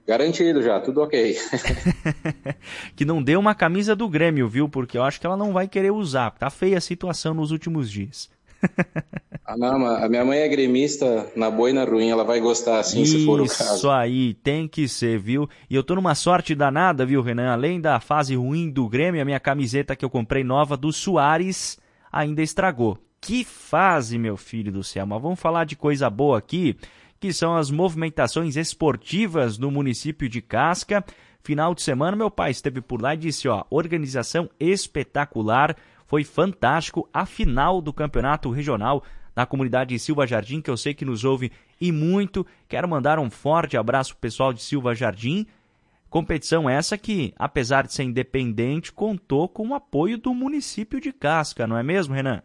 Garantido já, tudo ok. Que não dê uma camisa do Grêmio, viu? Porque eu acho que ela não vai querer usar. Tá feia a situação nos últimos dias. Ah, não, a minha mãe é gremista, na boa e na ruim, ela vai gostar assim, se for o Isso caso. aí, tem que ser, viu? E eu tô numa sorte danada, viu, Renan? Além da fase ruim do Grêmio, a minha camiseta que eu comprei nova do Suárez ainda estragou. Que fase, meu filho do céu! Mas vamos falar de coisa boa aqui, que são as movimentações esportivas no município de Casca. Final de semana, meu pai esteve por lá e disse, ó, organização espetacular, foi fantástico a final do campeonato regional na comunidade de Silva Jardim, que eu sei que nos ouve e muito. Quero mandar um forte abraço pro pessoal de Silva Jardim. Competição essa que, apesar de ser independente, contou com o apoio do município de Casca, não é mesmo, Renan?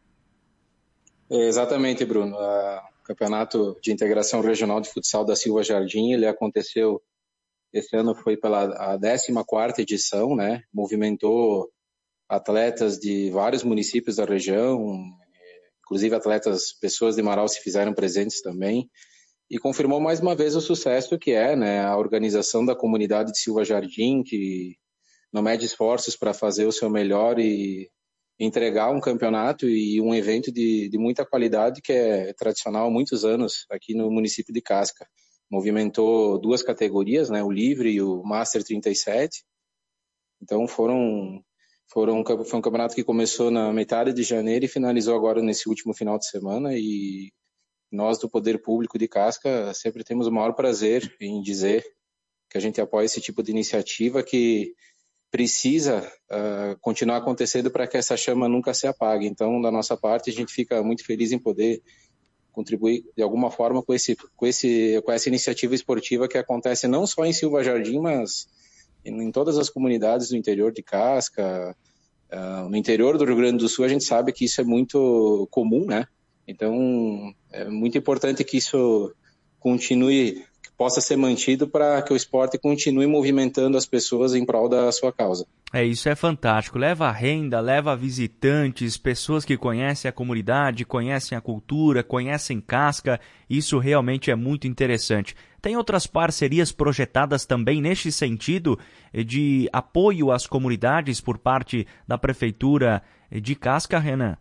Exatamente, Bruno. O Campeonato de Integração Regional de Futsal da Silva Jardim, ele aconteceu, esse ano foi pela a 14ª edição, né? Movimentou atletas de vários municípios da região, inclusive atletas, pessoas de Marau se fizeram presentes também, e confirmou mais uma vez o sucesso que é, né, a organização da comunidade de Silva Jardim, que não mede esforços para fazer o seu melhor e entregar um campeonato e um evento de muita qualidade que é tradicional há muitos anos aqui no município de Casca. Movimentou 2 categorias, né, o Livre e o Master 37. Então foi um campeonato que começou na metade de janeiro e finalizou agora nesse último final de semana, e nós do Poder Público de Casca sempre temos o maior prazer em dizer que a gente apoia esse tipo de iniciativa que precisa continuar acontecendo para que essa chama nunca se apague. Então, da nossa parte, a gente fica muito feliz em poder contribuir de alguma forma com essa iniciativa esportiva que acontece não só em Silva Jardim, mas em todas as comunidades do interior de Casca. No interior do Rio Grande do Sul, a gente sabe que isso é muito comum, né? Então, é muito importante que isso continue, que possa ser mantido para que o esporte continue movimentando as pessoas em prol da sua causa. Isso é fantástico. Leva renda, leva visitantes, pessoas que conhecem a comunidade, conhecem a cultura, conhecem Casca. Isso realmente é muito interessante. Tem outras parcerias projetadas também neste sentido de apoio às comunidades por parte da Prefeitura de Casca, Renan?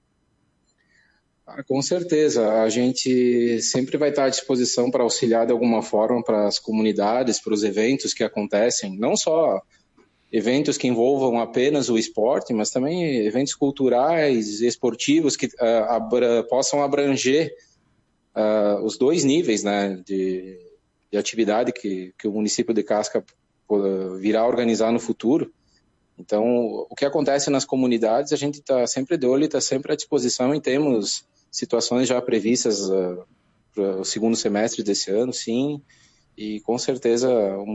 Com certeza, a gente sempre vai estar à disposição para auxiliar de alguma forma para as comunidades, para os eventos que acontecem, não só eventos que envolvam apenas o esporte, mas também eventos culturais, esportivos que possam abranger os 2 níveis, né, de atividade que o município de Casca virá a organizar no futuro. Então, o que acontece nas comunidades, a gente está sempre de olho e está sempre à disposição, e temos situações já previstas para o segundo semestre desse ano, sim, e com certeza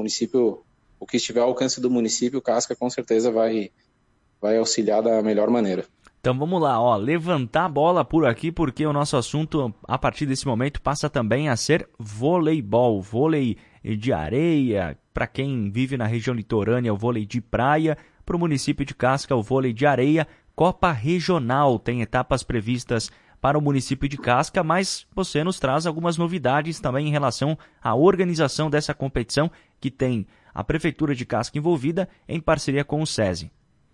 o que estiver ao alcance do município, Casca com certeza vai auxiliar da melhor maneira. Então vamos lá, ó, levantar a bola por aqui, porque o nosso assunto, a partir desse momento, passa também a ser voleibol, vôlei de areia, para quem vive na região litorânea, o vôlei de praia, para o município de Casca, o vôlei de areia, Copa Regional, tem etapas previstas para o município de Casca, mas você nos traz algumas novidades também em relação à organização dessa competição, que tem a Prefeitura de Casca envolvida em parceria com o SESI.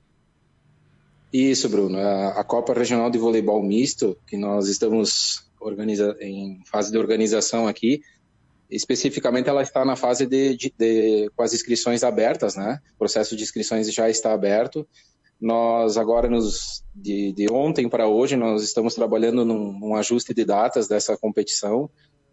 Isso, Bruno. A Copa Regional de Voleibol Misto, que nós estamos em fase de organização aqui, especificamente ela está na fase com as inscrições abertas, né? O processo de inscrições já está aberto. Nós agora, de ontem para hoje, nós estamos trabalhando num ajuste de datas dessa competição,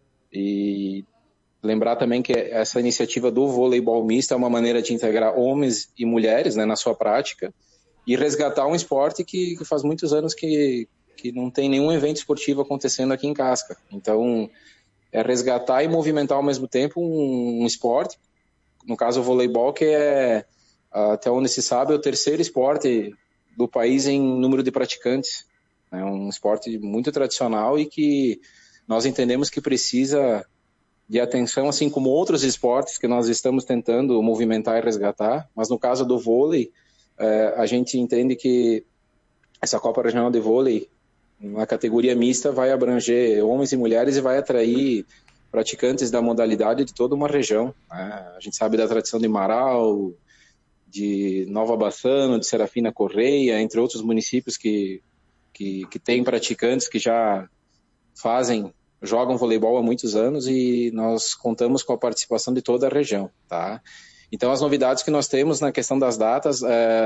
e lembrar também que essa iniciativa do voleibol misto é uma maneira de integrar homens e mulheres, né, na sua prática, e resgatar um esporte que faz muitos anos que não tem nenhum evento esportivo acontecendo aqui em Casca. Então, é resgatar e movimentar ao mesmo tempo um esporte, no caso o voleibol, que é, até onde se sabe, o 3º esporte do país em número de praticantes. É um esporte muito tradicional e que nós entendemos que precisa de atenção, assim como outros esportes que nós estamos tentando movimentar e resgatar. Mas no caso do vôlei, a gente entende que essa Copa Regional de Vôlei, na categoria mista, vai abranger homens e mulheres e vai atrair praticantes da modalidade de toda uma região, né? A gente sabe da tradição de Marau, de Nova Bassano, de Serafina Correia, entre outros municípios que têm praticantes que já jogam voleibol há muitos anos, e nós contamos com a participação de toda a região, tá? Então, as novidades que nós temos na questão das datas,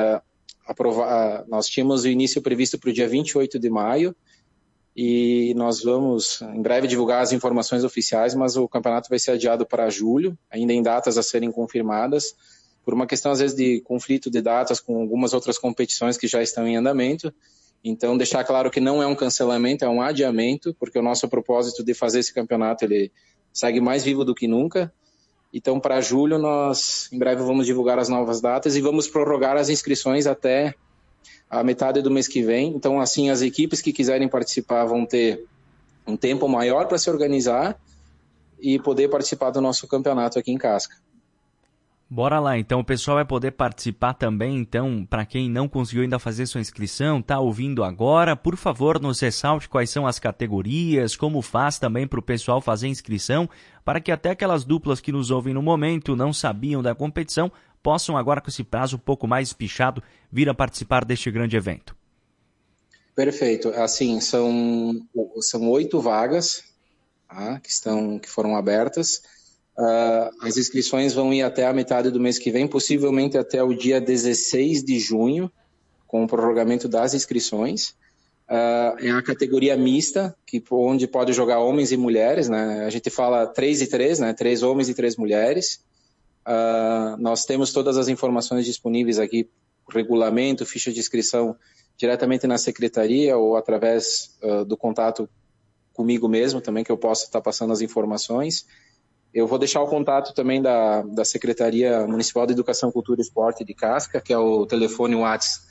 nós tínhamos o início previsto para o dia 28 de maio, e nós vamos em breve divulgar as informações oficiais, mas o campeonato vai ser adiado para julho, ainda em datas a serem confirmadas, por uma questão às vezes de conflito de datas com algumas outras competições que já estão em andamento. Então, deixar claro que não é um cancelamento, é um adiamento, porque o nosso propósito de fazer esse campeonato, ele segue mais vivo do que nunca. Então, para julho, nós em breve vamos divulgar as novas datas e vamos prorrogar as inscrições até a metade do mês que vem. Então, assim, as equipes que quiserem participar vão ter um tempo maior para se organizar e poder participar do nosso campeonato aqui em Casca. Bora lá, então o pessoal vai poder participar também, então, para quem não conseguiu ainda fazer sua inscrição, tá ouvindo agora, por favor, nos ressalte quais são as categorias, como faz também para o pessoal fazer inscrição, para que até aquelas duplas que nos ouvem no momento não sabiam da competição, possam agora com esse prazo um pouco mais espichado vir a participar deste grande evento. Perfeito, assim, são 8 vagas, tá, que foram abertas. As inscrições vão ir até a metade do mês que vem, possivelmente até o dia 16 de junho, com o prorrogamento das inscrições. É a categoria mista, onde pode jogar homens e mulheres, né? A gente fala 3 e 3, né? 3 homens e 3 mulheres. Nós temos todas as informações disponíveis aqui, regulamento, ficha de inscrição, diretamente na secretaria ou através do contato comigo mesmo também, que eu posso estar passando as informações. Eu vou deixar o contato também da Secretaria Municipal de Educação, Cultura e Esporte de Casca, que é o telefone WhatsApp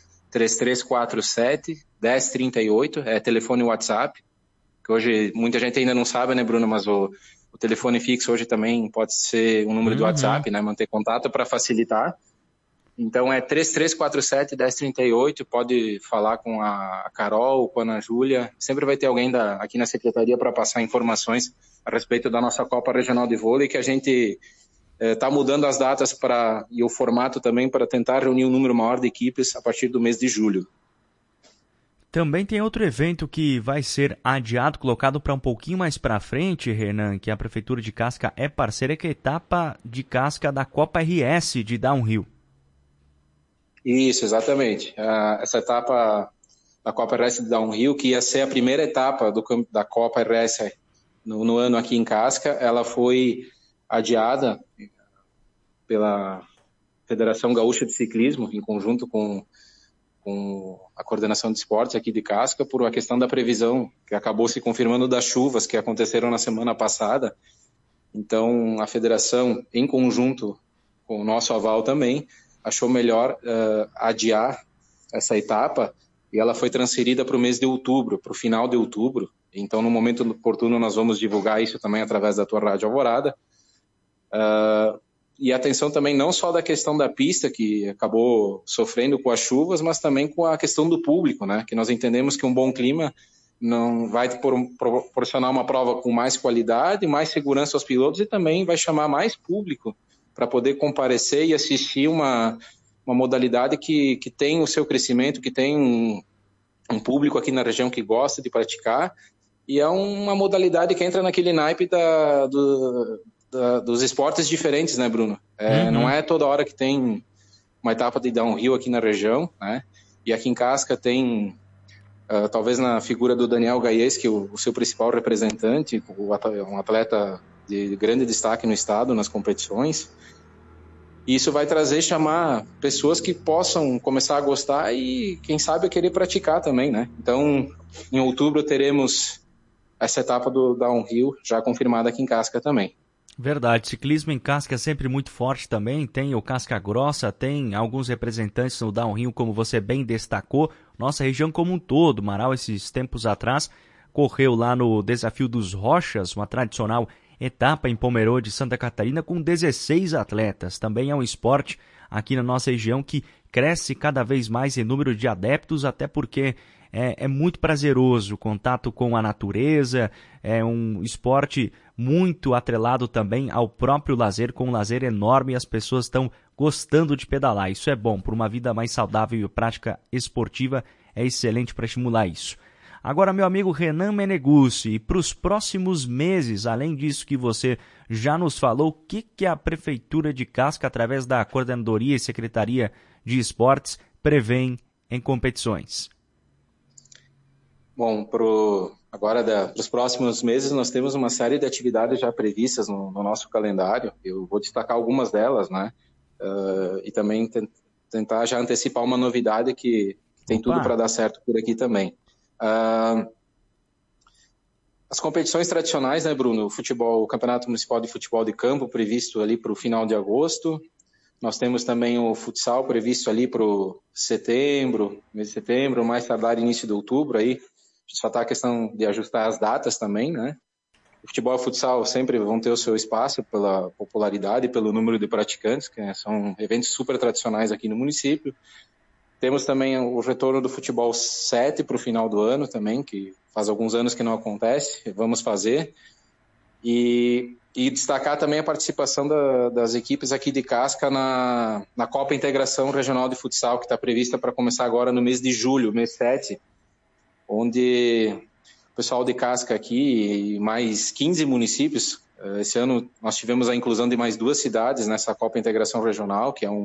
3347-1038, é telefone WhatsApp, que hoje muita gente ainda não sabe, né, Bruno, mas o telefone fixo hoje também pode ser um número de WhatsApp, né, manter contato para facilitar. Então é 3347-1038, pode falar com a Carol, com a Ana Júlia, sempre vai ter alguém aqui na Secretaria para passar informações a respeito da nossa Copa Regional de Vôlei, que a gente está mudando as datas e o formato também para tentar reunir um número maior de equipes a partir do mês de julho. Também tem outro evento que vai ser adiado, colocado para um pouquinho mais para frente, Renan, que a Prefeitura de Casca é parceira, que é a etapa de Casca da Copa RS de Downhill. Isso, exatamente. Essa etapa da Copa RS de Downhill, que ia ser a primeira etapa da Copa RS no ano aqui em Casca, ela foi adiada pela Federação Gaúcha de Ciclismo, em conjunto com a Coordenação de Esportes aqui de Casca, por uma questão da previsão, que acabou se confirmando das chuvas que aconteceram na semana passada. Então, a Federação, em conjunto com o nosso aval também, achou melhor adiar essa etapa, e ela foi transferida para o mês de outubro, para o final de outubro. Então, no momento oportuno, nós vamos divulgar isso também através da tua Rádio Alvorada. E atenção também não só da questão da pista, que acabou sofrendo com as chuvas, mas também com a questão do público, né? Que nós entendemos que um bom clima não vai proporcionar uma prova com mais qualidade, mais segurança aos pilotos, e também vai chamar mais público para poder comparecer e assistir uma modalidade que tem o seu crescimento, que tem um público aqui na região que gosta de praticar, e é uma modalidade que entra naquele naipe dos esportes diferentes, né, Bruno? Não é toda hora que tem uma etapa de downhill aqui na região, né? E aqui em Casca tem, talvez na figura do Daniel Gaies, que o seu principal representante, um atleta de grande destaque no estado, nas competições. E isso vai chamar pessoas que possam começar a gostar e, quem sabe, a querer praticar também, né? Então, em outubro teremos essa etapa do downhill já confirmada aqui em Casca também. Verdade, ciclismo em Casca é sempre muito forte também, tem o Casca Grossa, tem alguns representantes no downhill, como você bem destacou, nossa região como um todo. Marau, esses tempos atrás, correu lá no Desafio dos Rochas, uma tradicional etapa em Pomerode, Santa Catarina, com 16 atletas. Também é um esporte aqui na nossa região que cresce cada vez mais em número de adeptos, até porque é muito prazeroso, o contato com a natureza, é um esporte muito atrelado também ao próprio lazer, com um lazer enorme e as pessoas estão gostando de pedalar. Isso é bom, para uma vida mais saudável e prática esportiva é excelente para estimular isso. Agora, meu amigo Renan Meneguzzi, e para os próximos meses, além disso que você já nos falou, o que a Prefeitura de Casca, através da Coordenadoria e Secretaria de Esportes, prevêem em competições? Bom, para os próximos meses nós temos uma série de atividades já previstas no nosso calendário. Eu vou destacar algumas delas, né? E também tentar já antecipar uma novidade que tem tudo para dar certo por aqui também. As competições tradicionais, né, Bruno? O Campeonato Municipal de Futebol de Campo previsto ali para o final de agosto. Nós temos também o futsal previsto ali para o mês de setembro, mais tardar início de outubro aí. Só está a questão de ajustar as datas também, né? O futebol e o futsal sempre vão ter o seu espaço pela popularidade e pelo número de praticantes, que são eventos super tradicionais aqui no município. Temos também o retorno do futebol 7 para o final do ano também, que faz alguns anos que não acontece, vamos fazer. E destacar também a participação das equipes aqui de Casca na Copa Integração Regional de Futsal, que está prevista para começar agora no mês de julho, mês 7, onde o pessoal de Casca aqui e mais 15 municípios, esse ano nós tivemos a inclusão de mais 2 cidades nessa Copa Integração Regional, que é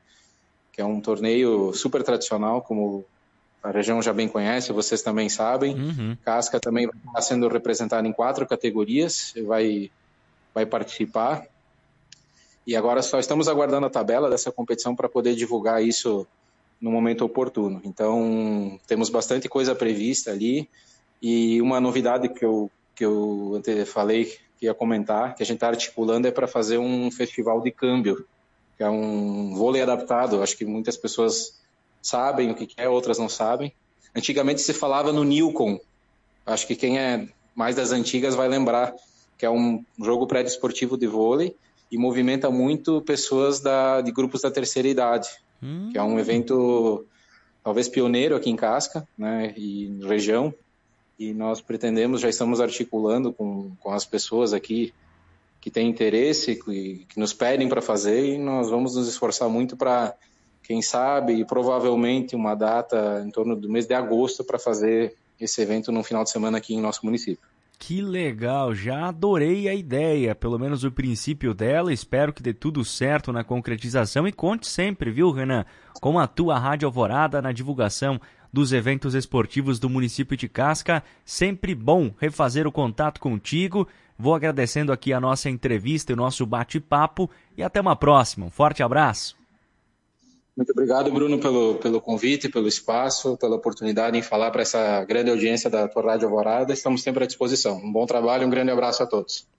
um torneio super tradicional, como a região já bem conhece, vocês também sabem. Uhum. Casca também vai estar sendo representada em 4 categorias, vai participar. E agora só estamos aguardando a tabela dessa competição para poder divulgar isso no momento oportuno. Então, temos bastante coisa prevista ali. E uma novidade que eu falei que ia comentar, que a gente está articulando, é para fazer um festival de câmbio, que é um vôlei adaptado. Acho que muitas pessoas sabem o que é, outras não sabem. Antigamente se falava no Nilcon. Acho que quem é mais das antigas vai lembrar que é um jogo pré-desportivo de vôlei e movimenta muito pessoas de grupos da terceira idade, que é um evento talvez pioneiro aqui em Casca, né, e região. E nós pretendemos, já estamos articulando com as pessoas aqui que têm interesse, que nos pedem para fazer, e nós vamos nos esforçar muito para, quem sabe, e provavelmente uma data em torno do mês de agosto para fazer esse evento no final de semana aqui em nosso município. Que legal, já adorei a ideia, pelo menos o princípio dela, espero que dê tudo certo na concretização e conte sempre, viu, Renan, com a tua Rádio Alvorada na divulgação dos eventos esportivos do município de Casca. Sempre bom refazer o contato contigo. Vou agradecendo aqui a nossa entrevista e o nosso bate-papo e até uma próxima. Um forte abraço. Muito obrigado, Bruno, pelo convite, pelo espaço, pela oportunidade em falar para essa grande audiência da tua Rádio Alvorada. Estamos sempre à disposição. Um bom trabalho e um grande abraço a todos.